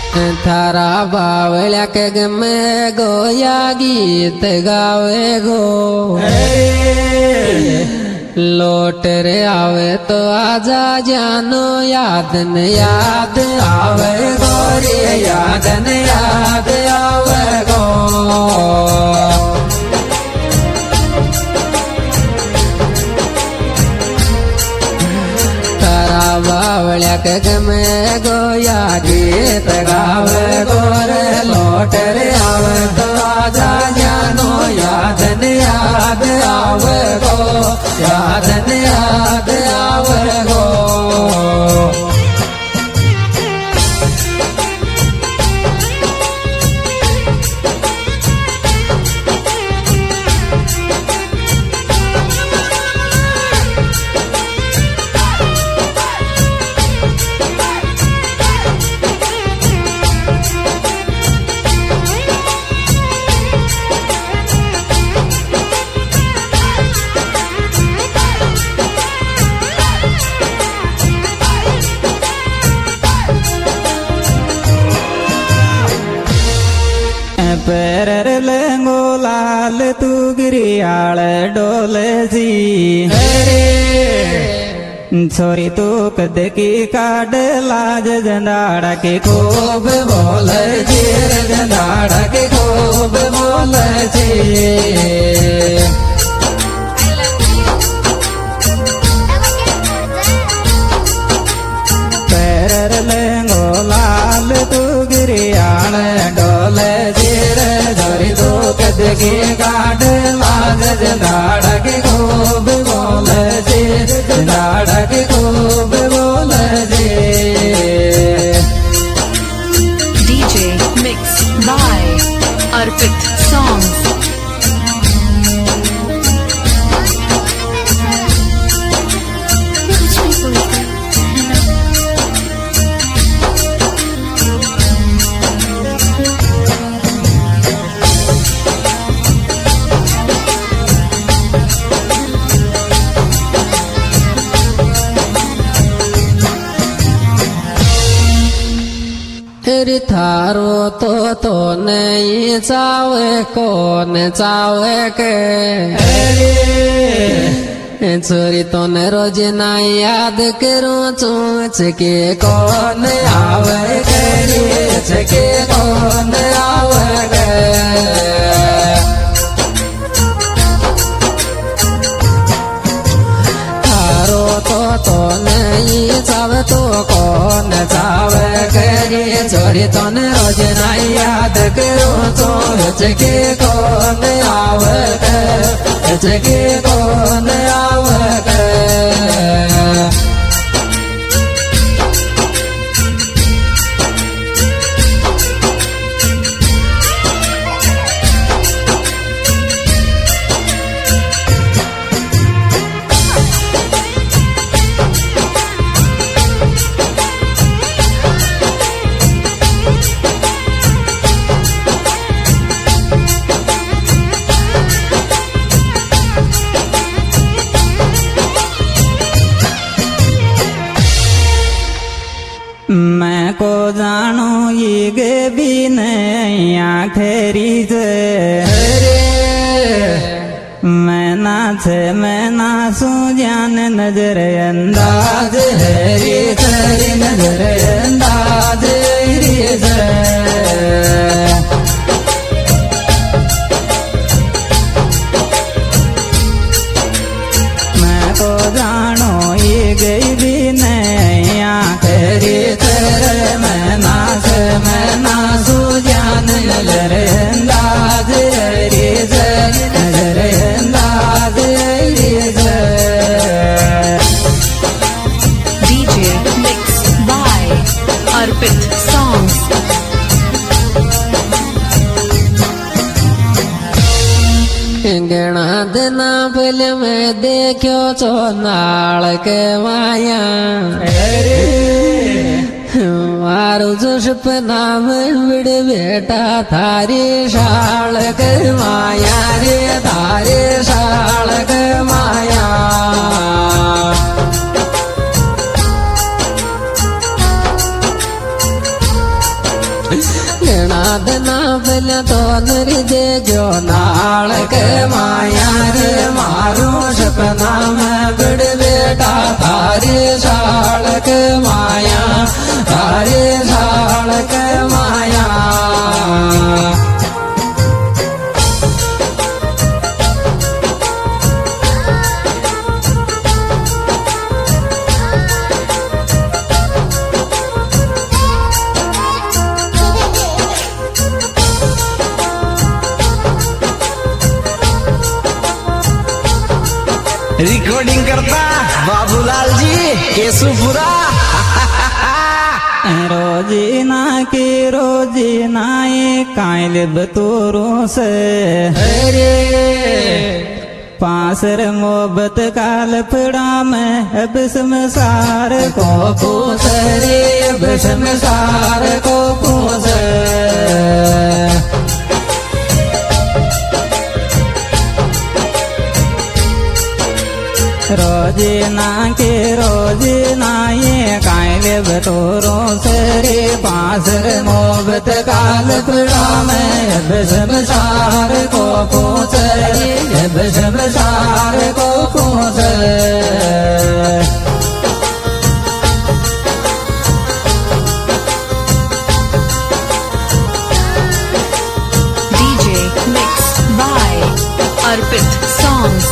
थारा बावल्या के गमे गोया गीत गावे गो लोट रे आवे तो आजा जानो याद न याद आवे गोरी याद न याद आवे गो तारा बावल्या के गमे गोया गीत गावे गोरे लोट रे आवे तो आजा जानो याद न याद आवे गो याद न याद आवे गो पैर लेंगो लाल तू गिरियाल डोले जी छोरी तू कद की काट लाज जंदाड़ा के खूब बोले जी जंदाड़ा के खूब बोले जी पैर लेंगो लाल तू गिरियाल डोले छोरी तू कद की काट लाज जंदाड़ा के खूब बोले जी जंदाड़ा के खूब बोले जी DJ Mix by Arpit Songs. थारो तो नहीं चावे कौन चावे के छोरी तो ने रोज ना याद करूँ चूच के कौन आवे के कौन आवे के तो नहीं चावे तो कौन चावे करी छोरी तो ने रोज ना याद करूँ सोच के कौन आवे के कौन आवे के मैं को जानो ये गे भी नहीं आखिरी से मैं नाचू जान नजर अंदाज हरी तेरी नजर अंदाज मैं को जानो ये गई भी नहीं आखिरी तेरे मैं नाचू जान नजर अंदाज नजर अंदाज DJ Mix by Arpit Songs. गणा दिना फिल्म में देखो चो नाल के माया मारू जोश पे नाम बिड़ बेटा थारी शाल के माया रे थारी शाल के माया गणाद ना बल तो नरी दे जो नाल के माया रे मारो सपना में बड़ बेटा थारे साल के माया थारे साल के माया रिकॉर्डिंग करता बाबूलाल जी केशुपुरा रोजीना की रोजीना ये कायल बतोरों से अरे पासर मोहब्बत काल फड़ा में अब संसार को पूछ रे अब संसार को पूछ रोजीना के रोजीना ये कायल बतोरों से रे पासर मोहब्बत काल फड़ा में अब संसार को पूछ रे अब संसार को पूछ DJ mixed by Arpit Songs.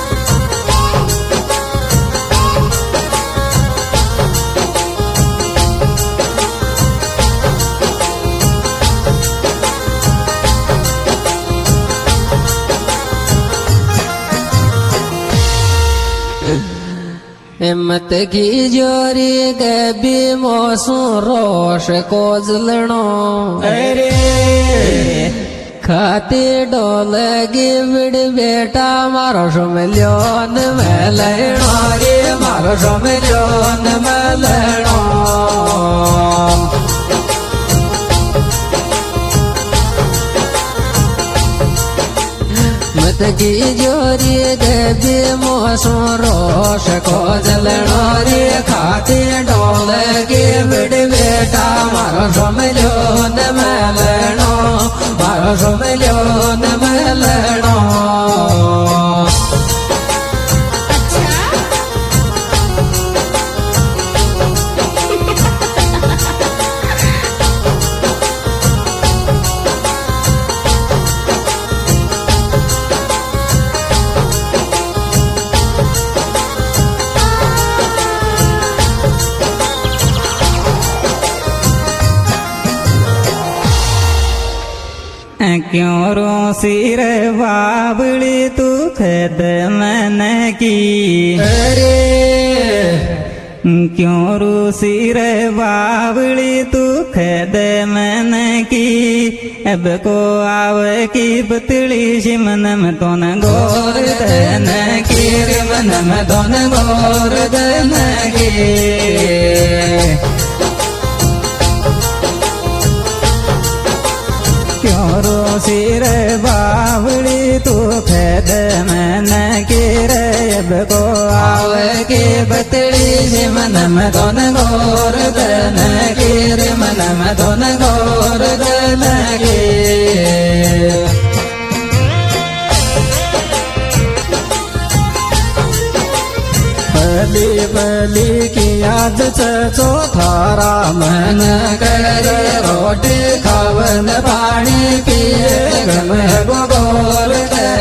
हिम्मत की जोरी गबी मौसू रोश को जलनो अरे खाती डोलगी बिड़ बेटा मारो सुमल्योन में लेनो रे मारो सुमल्योन में लेनो मत की जोरी गबी मौसू रोश को जलनो रे खाती डोलगी बिड़ बेटा मारो सुमल्योन में लेनो मारो सुमल्योन में लेनो क्यों रोसी रे बाबड़ी तू खेद मन की अरे क्यों रोसी रे बाबड़ी तू खेद मन की अब को आवे की बतड़ी सी मन में तो न गोर दन की रे मन में तो न गोर दन की क्यों रोसी रे बावड़ी तू खेद मन की रे अब को आवे की बतड़ी सी मन में दोन गोर दन की रे मन में दोन गोर दन की बली बली की याद चो थारा मन करे रोटी खावन